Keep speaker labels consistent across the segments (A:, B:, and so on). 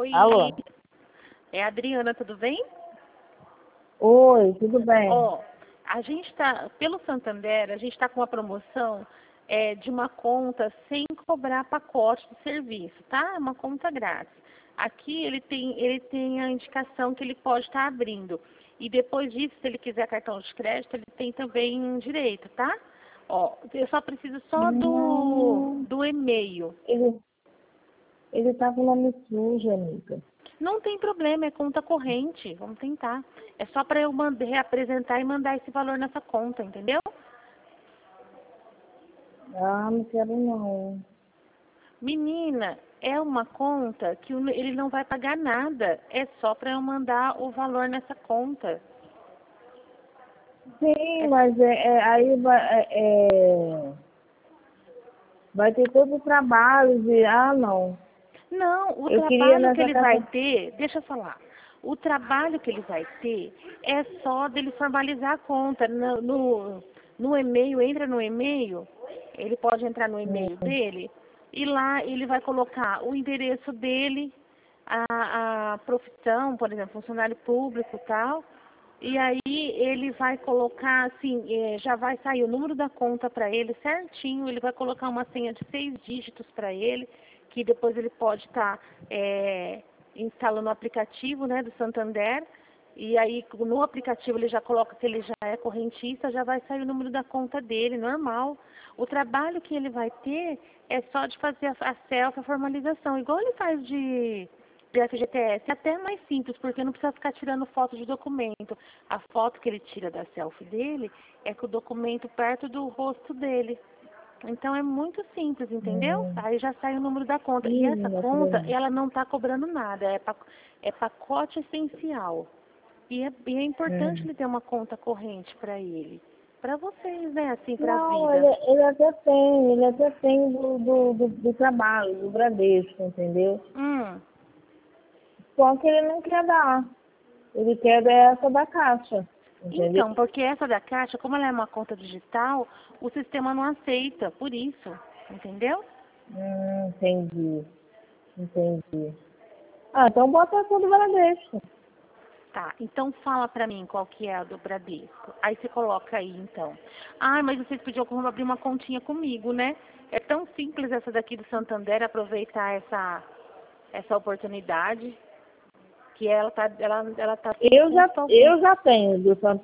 A: Oi,
B: Alô?
A: é a Adriana, tudo bem?
B: Oi, tudo bem?
A: Ó, a gente tá, pelo Santander, a gente está com uma promoção de uma conta sem cobrar pacote de serviço, tá? Uma conta grátis. Aqui ele tem a indicação que ele pode estar abrindo. E depois disso, se ele quiser cartão de crédito, ele tem também direito, tá? Ó, eu só preciso só do e-mail.
B: Ele tá com o nome sujo, amiga.
A: Não tem problema, é conta corrente. Vamos tentar. É só para eu reapresentar e mandar esse valor nessa conta, entendeu?
B: Ah, não quero não.
A: Menina, é uma conta que ele não vai pagar nada. É só para eu mandar o valor nessa conta.
B: Sim, mas aí vai ter todo o trabalho de... Ah, não.
A: Não, o
B: Eu queria
A: trabalho que
B: nessa
A: ele vai
B: carta...
A: ter, deixa eu falar. O trabalho que ele vai ter é só dele formalizar a conta. No e-mail, entra no e-mail, ele pode entrar no e-mail dele e lá ele vai colocar o endereço dele, a profissão, por exemplo, funcionário público e tal. E aí ele vai colocar assim, já vai sair o número da conta para ele certinho, ele vai colocar uma senha de 6 dígitos para ele, que depois ele pode estar instalando o aplicativo, né, do Santander. E aí no aplicativo ele já coloca que ele já é correntista, já vai sair o número da conta dele, normal. O trabalho que ele vai ter é só de fazer a selfie, a formalização, igual ele faz de FGTS, é até mais simples, porque não precisa ficar tirando foto de documento. A foto que ele tira da selfie dele é com o documento perto do rosto dele. Então é muito simples, entendeu? Aí já sai o número da conta. E essa conta, ela não está cobrando nada, é pacote essencial. E é importante ele ter uma conta corrente para ele. Para vocês, né? Assim, para a
B: Não,
A: vida.
B: ele até tem do trabalho, do Bradesco, entendeu? Só que ele não quer dar. Ele quer dar essa da Caixa, entendeu?
A: Então, porque essa da Caixa, como ela é uma conta digital, o sistema não aceita, por isso, entendeu?
B: Entendi. Entendi. Ah, então bota essa do Bradesco.
A: Tá, então fala pra mim qual que é a do Bradesco. Aí você coloca aí, então. Ah, mas vocês pediram como abrir uma continha comigo, né? É tão simples essa daqui do Santander, aproveitar essa oportunidade, que ela tá sem custo algum.
B: Eu já tenho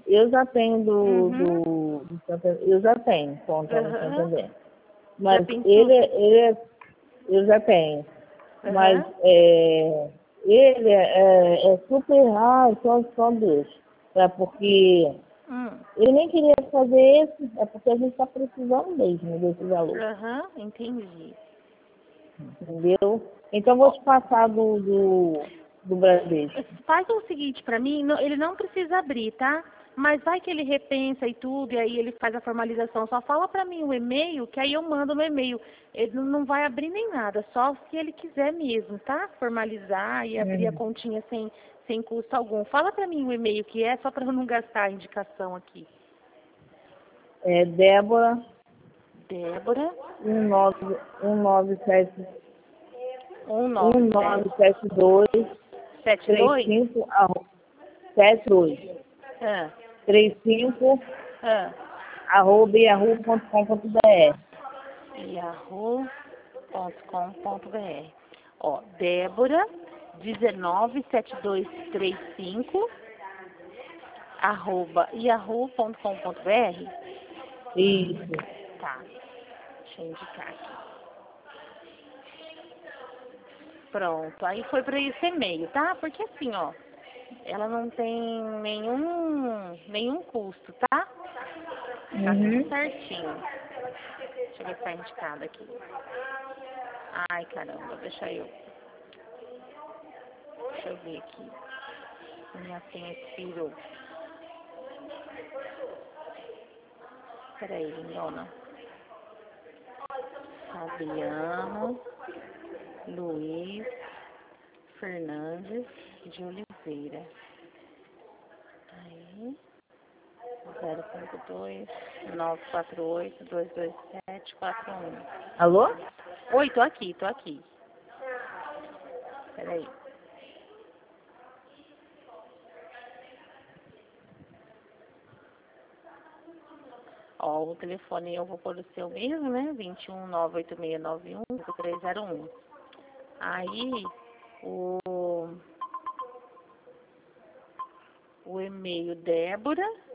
B: do Santander, eu já tenho conta no
A: Aham.
B: Santander.
A: Já
B: Mas
A: tem tudo?
B: eu já tenho. Mas
A: Aham.
B: ele é super, só deixa. É porque ele nem queria fazer esse, é porque a gente está precisando mesmo desse valor.
A: Aham, entendi.
B: Entendeu? Então vou te passar do Bradesco.
A: Faz o seguinte pra mim, ele não precisa abrir, tá? Mas vai que ele repensa e tudo, e aí ele faz a formalização. Só fala pra mim o e-mail, que aí eu mando no e-mail. Ele não vai abrir nem nada, só se ele quiser mesmo, tá? Formalizar e abrir a continha sem custo algum. Fala pra mim o e-mail que é, só pra eu não gastar a indicação aqui.
B: É Débora
A: Débora,
B: 1972
A: 72
B: 35 72
A: ah,
B: 35
A: ah,
B: @yahoo.com.br.
A: yahoo.com.br. Ó, Débora 197235 @yahoo.com.br.
B: Isso.
A: Tá, deixa eu indicar aqui. Pronto, aí foi para esse e-mail, tá? Porque assim, ó, ela não tem nenhum custo, tá? Tá tudo certinho. Deixa eu ver se tá indicado aqui. Ai, caramba, deixa eu ver aqui. Minha senha expirou. Peraí, dona. Fabiano Luiz Fernandes de Oliveira. Aí, 052 948 227 41.
B: Alô?
A: Oi, tô aqui. Peraí. Ó, o telefone eu vou pôr o seu mesmo, né? 21 98691 5301. Aí, o e-mail Débora